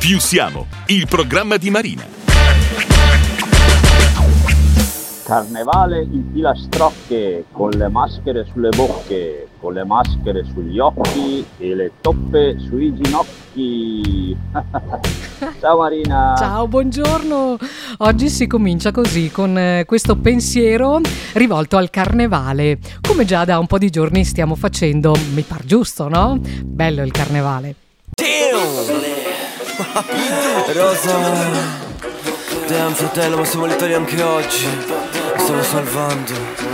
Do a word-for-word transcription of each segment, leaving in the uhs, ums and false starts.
Più siamo, il programma di Marina. Carnevale in filastrocche, con le maschere sulle bocche, con le maschere sugli occhi e le toppe sui ginocchi. Ciao Marina. Ciao, buongiorno. Oggi si comincia così, con eh, questo pensiero rivolto al carnevale, come già da un po' di giorni stiamo facendo, mi par giusto, no? Bello il carnevale. Rosa, damn fratello, ma siamo l'Italia anche oggi. Mi stanno salvando.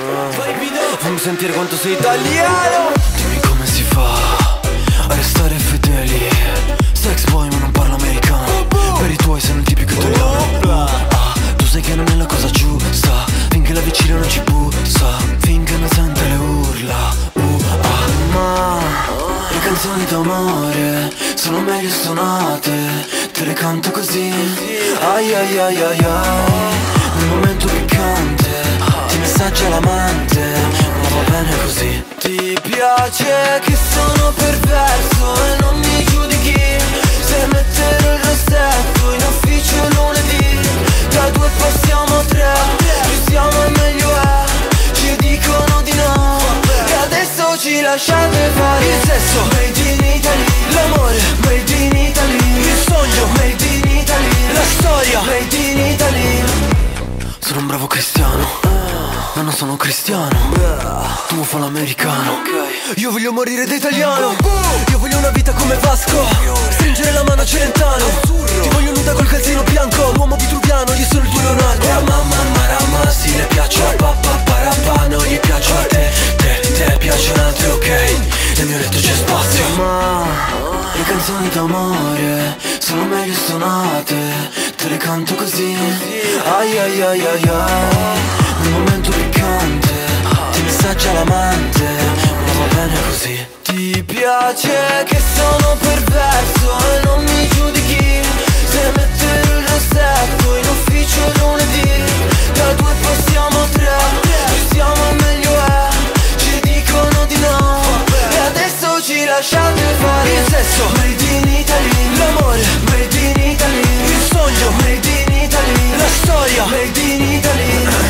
Fammi sentire quanto sei italiano. Dimmi come si fa a restare fedeli. Sex boy ma non parlo americano. Per i tuoi sei un tipico italiano. Ah, tu sai che non è la cosa giusta. Finché la vicina non ci bussa, finché non sente le urla. Uh, ah, ma le canzoni d'amore sono meglio suonate, te le canto così. Ai ai ai ai ai. Nel momento piccante ti messaggia l'amante, ma va bene così. Ti piace che sono perverso e non mi giudichi se metterò il rossetto in ufficio lunedì. Da due passiamo a tre, più siamo e meglio è. Ci dicono di no e adesso ci lasciate fare. Il sesso made in Italy, l'amore made in Italy, il sogno made in Italy, la storia made in Italy. Sono un bravo cristiano, ma non sono cristiano. Tu fa l'americano, io voglio morire da italiano. Io voglio una vita come Vasco, stringere la mano a Celentano. Ti voglio nuda col calzino bianco, l'uomo vitruviano, io sono il tuo Leonardo. Oh mamma marama, sì le piaccio a papà parapà, non gli piaccio a te, te, te piacciono altri, ok, nel mio letto c'è spazio. Ma le canzoni d'amore sono meglio suonate, te le canto così. Ai ai ai ai ai. Nel momento piccante ti messaggia l'amante, ma va bene così. Ti piace che sono perverso e non mi giudichi se metterò il rossetto in ufficio lunedì. Da due passiamo a tre, più siamo e meglio è. Ci dicono di no e adesso ci lasciate fare. Il sesso made in Italy, l'amore made in Italy, il sogno made in Italy, la storia made in Italy.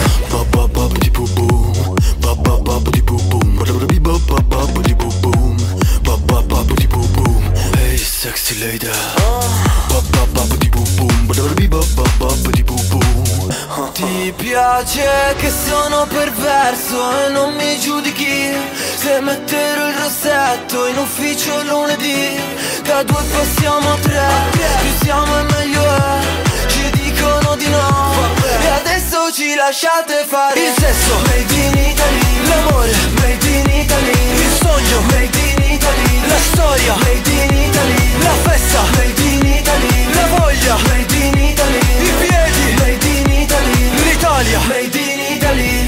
Hey sexy lady. Ti piace che sono perverso e non mi giudichi se metterò il rossetto in ufficio lunedì. Da due passiamo a tre, più siamo e meglio è. Ci dicono di no e adesso ci lasciate fare. Il sesso made in Italy, l'amore made in Italy, il sogno made in Italy, la storia made in Italy, la festa made in Italy, la voglia made in Italy, i piedi made in Italy, l'Italia made in Italy.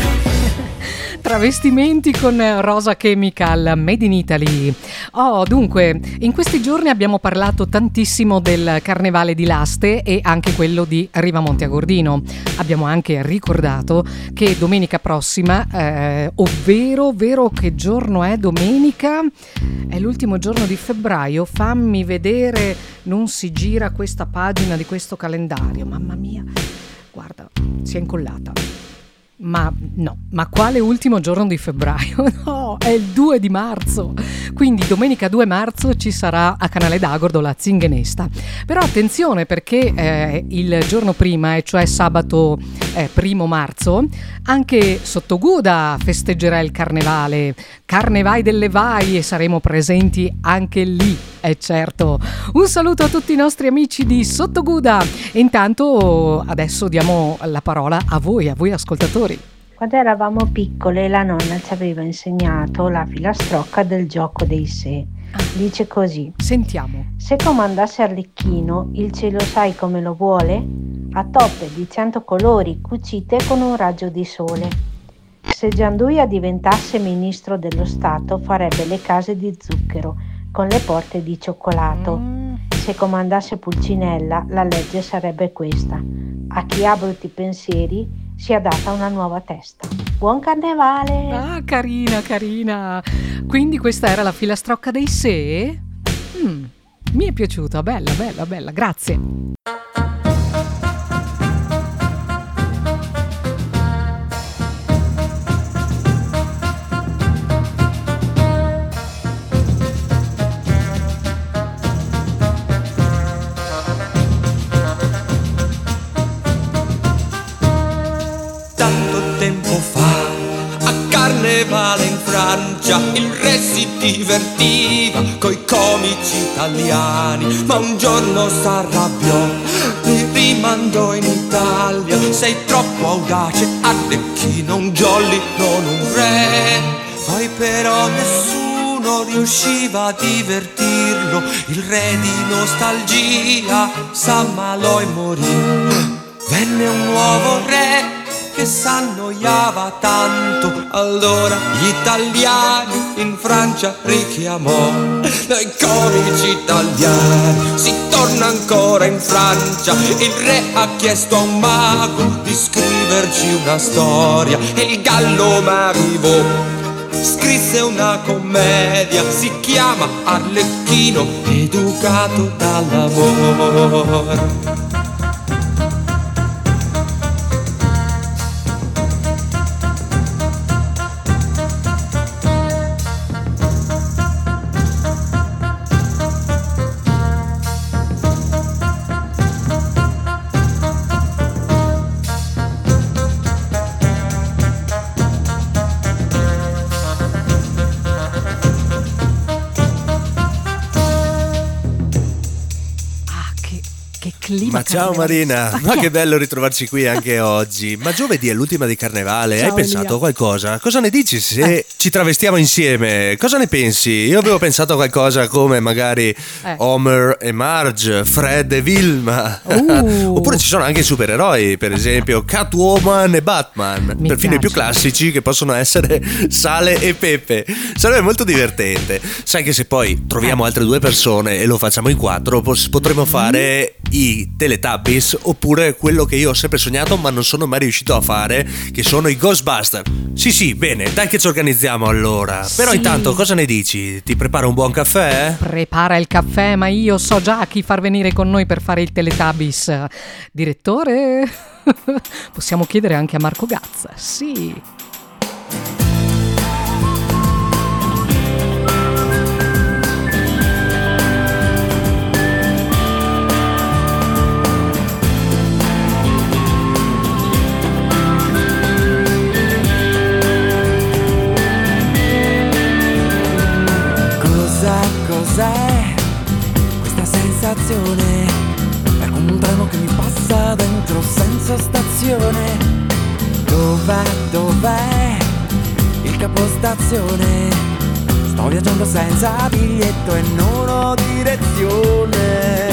Travestimenti con Rosa Chemical, Made in Italy. Oh, dunque, in questi giorni abbiamo parlato tantissimo del carnevale di Laste e anche quello di Riva Monte Agordino. Abbiamo anche ricordato che domenica prossima, eh, ovvero, ovvero che giorno è domenica? È l'ultimo giorno di febbraio. Fammi vedere, non si gira questa pagina di questo calendario. Mamma mia, guarda, si è incollata. Ma no, ma quale ultimo giorno di febbraio? No, è il due di marzo. Quindi domenica due marzo ci sarà a Canale d'Agordo la Zingenesta. Però attenzione, perché eh, il giorno prima, e cioè sabato eh, primo marzo, anche Sottoguda festeggerà il carnevale. Carnevai delle Vai, e saremo presenti anche lì, è certo. Un saluto a tutti i nostri amici di Sottoguda. E intanto adesso diamo la parola a voi, a voi ascoltatori. Quando eravamo piccole la nonna ci aveva insegnato la filastrocca del gioco dei se. Dice così: sentiamo. Se comandasse Arlecchino, il cielo sai come lo vuole? A toppe di cento colori cucite con un raggio di sole. Se Gianduia diventasse ministro dello Stato farebbe le case di zucchero con le porte di cioccolato. Mm. Se comandasse Pulcinella la legge sarebbe questa: a chi ha brutti pensieri sia data una nuova testa. Buon carnevale! Ah, carina, carina. Quindi questa era la filastrocca dei se? Mm. Mi è piaciuta, bella, bella, bella, grazie. Carnevale in Francia, il re si divertiva coi comici italiani, ma un giorno s'arrabbiò, li rimandò in Italia. Sei troppo audace, Arlecchino, un jolly, non un re. Poi però nessuno riusciva a divertirlo, il re di nostalgia s'ammalò e morì. Venne un nuovo re che s'annoiava tanto, allora gli italiani in Francia richiamò. Noi comici italiani, si torna ancora in Francia. Il re ha chiesto a un mago di scriverci una storia e il gallo Marivaux scrisse una commedia, si chiama Arlecchino, educato dall'amore. Ma ciao Marina, ma che bello ritrovarci qui anche oggi. Ma giovedì è l'ultima di Carnevale, Ciao, hai pensato Elia. a qualcosa? Cosa ne dici se Eh. ci travestiamo insieme? Cosa ne pensi? Io avevo pensato a qualcosa come magari Eh. Homer e Marge, Fred e Vilma. Uh. Oppure ci sono anche i supereroi, per esempio Catwoman e Batman. Mi Perfino i più piace. classici, che possono essere Sale e Pepe. Sarebbe molto divertente. Sai che se poi troviamo altre due persone e lo facciamo in quattro, pos- potremmo fare i Teletubbies, oppure quello che io ho sempre sognato ma non sono mai riuscito a fare, che sono i Ghostbusters. Sì sì, bene, dai che ci organizziamo allora. Però Sì. intanto cosa ne dici? Ti preparo un buon caffè? Prepara il caffè, ma io so già chi far venire con noi per fare il Teletubbies. Direttore? Possiamo chiedere anche a Marco Gazza, sì. Cos'è questa sensazione? È come un treno che mi passa dentro senza stazione. Dov'è, dov'è il capostazione? Sto viaggiando senza biglietto e non ho direzione.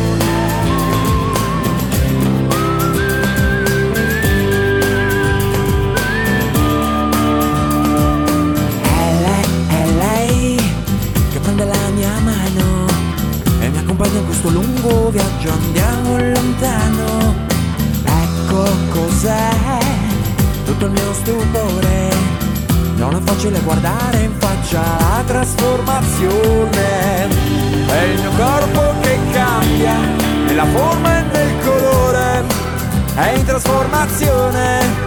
Prende la mia mano e mi accompagna in questo lungo viaggio, andiamo lontano. Ecco cos'è tutto il mio stupore, non è facile guardare in faccia la trasformazione. È il mio corpo che cambia nella forma e nel colore, è in trasformazione.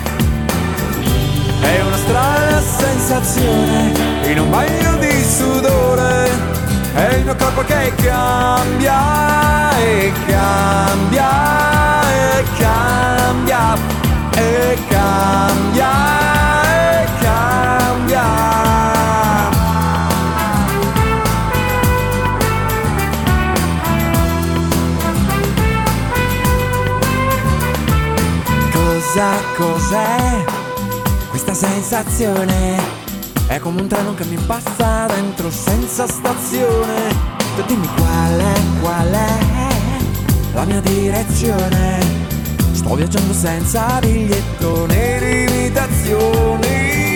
È una strana sensazione in un bagno di sudore. È il mio corpo che cambia e cambia e cambia e cambia e cambia. Cosa, cos'è questa sensazione? È come un treno che mi passa dentro senza stazione. Tu dimmi qual è, qual è la mia direzione. Sto viaggiando senza biglietto né limitazioni.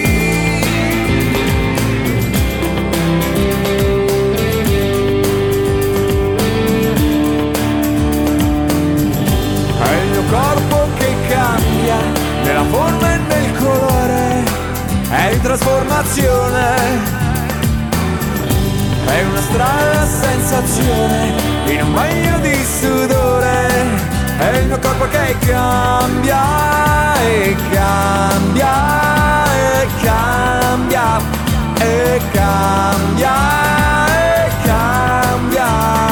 È il mio corpo che cambia nella forma e nel colore, è in trasformazione. È è una strana sensazione in un bagno di sudore, è il mio corpo che cambia e cambia e cambia e cambia e cambia.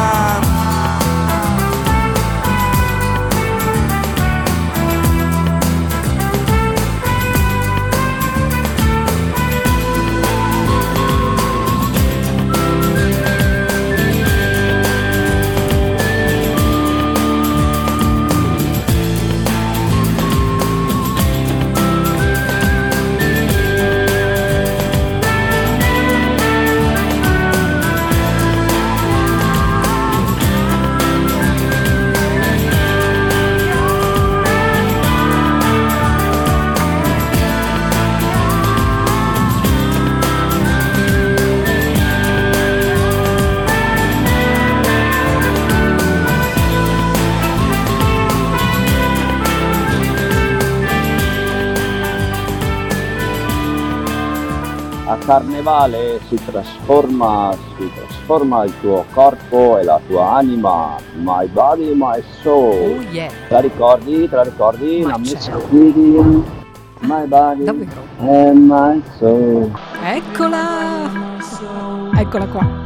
A Carnevale si trasforma, si trasforma il tuo corpo e la tua anima, my body, my soul. Oh yeah. Te la ricordi? Te la ricordi? Ma La Miss certo. Kitty, my body Davvero? and my soul. Eccola! Eccola qua.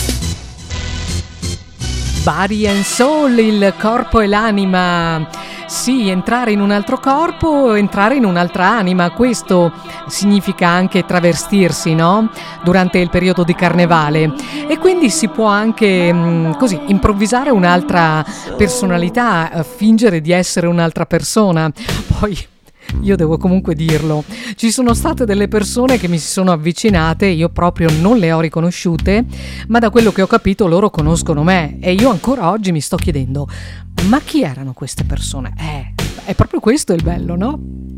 Body and Soul, il corpo e l'anima. Sì, entrare in un altro corpo, entrare in un'altra anima, questo significa anche travestirsi, no? Durante il periodo di carnevale, e quindi si può anche mh, così improvvisare un'altra personalità, eh, fingere di essere un'altra persona. Poi io devo comunque dirlo, ci sono state delle persone che mi si sono avvicinate, io proprio non le ho riconosciute, ma da quello che ho capito loro conoscono me, e io ancora oggi mi sto chiedendo: ma chi erano queste persone? Eh, è proprio questo il bello, no?